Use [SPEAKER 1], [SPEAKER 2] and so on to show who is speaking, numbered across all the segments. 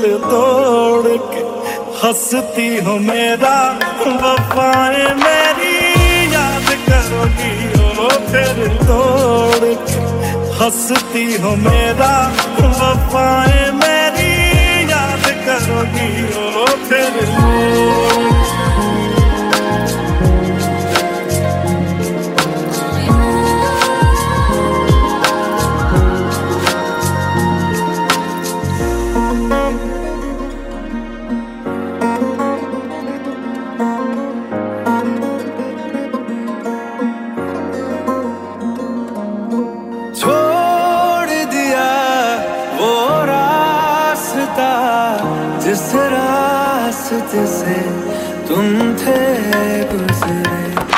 [SPEAKER 1] दिल तोड़ के हंसती हो मेरा वफाएं मेरी याद करोगी ओ फिर तोड़ के हंसती हो मेरा वफाएं मेरी याद करोगी ओ फिर
[SPEAKER 2] जिस रास्ते से तुम थे गुजरे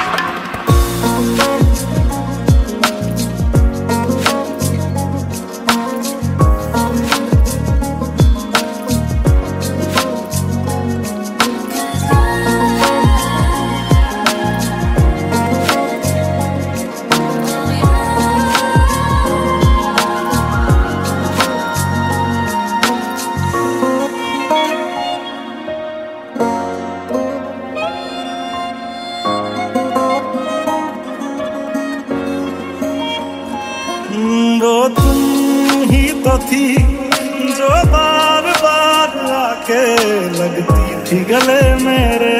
[SPEAKER 1] वो तुम ही तो थी जो बार बार आके लगती थी गले मेरे।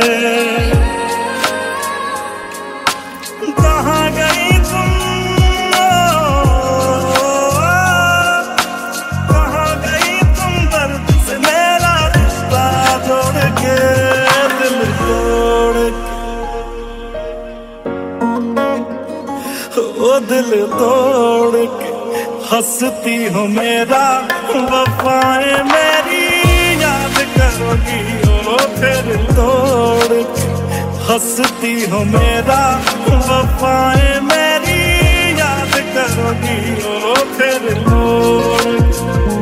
[SPEAKER 1] कहाँ गई तुम, कहाँ गई तुम दर्द से मेरा रिश्ता जोड़ के दिल तोड़ के, ओ दिल तोड़ के हंसती हो मेरा वफाएं मेरी याद करोगी ओ फिर तोड़ के हंसती हो मेरा वफाएं मेरी याद करोगी ओ फिर तोड़ के।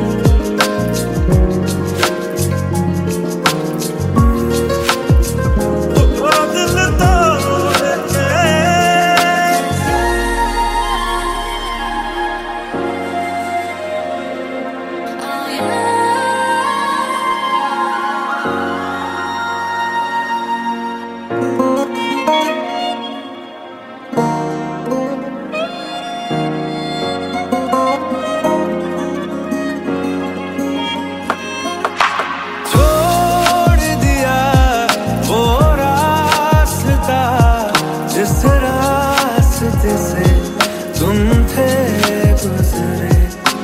[SPEAKER 2] जिस रास्ते से तुम थे गुजरे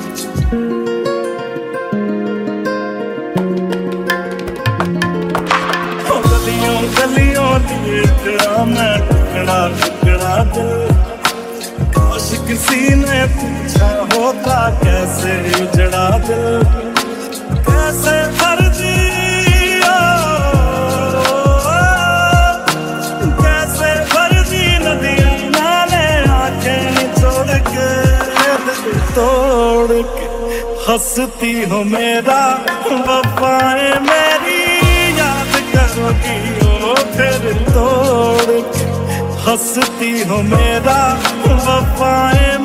[SPEAKER 1] गलियों गलियों लिए तेरा मैं टुकड़ा टुकड़ा दिल, काश किसी ने पूछा होता कैसे उजड़ा दिल, कैसे फर्जी तोड़ के हंसती हो मेरा वफाएं मेरी याद करोगी ओ फिर तोड़ के हंसती हो मेरा वफाएं